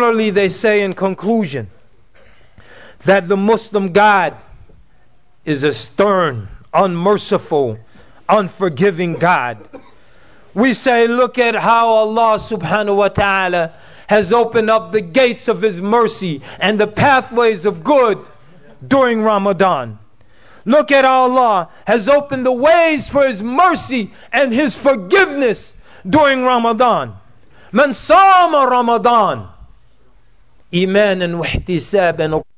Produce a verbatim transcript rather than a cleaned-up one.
Similarly, they say in conclusion that the Muslim God is a stern, unmerciful, unforgiving God. We say, look at how Allah subhanahu wa ta'ala has opened up the gates of His mercy and the pathways of good during Ramadan. Look at how Allah has opened the ways for His mercy and His forgiveness during Ramadan. Man sama Ramadan imanan wa ihtisaban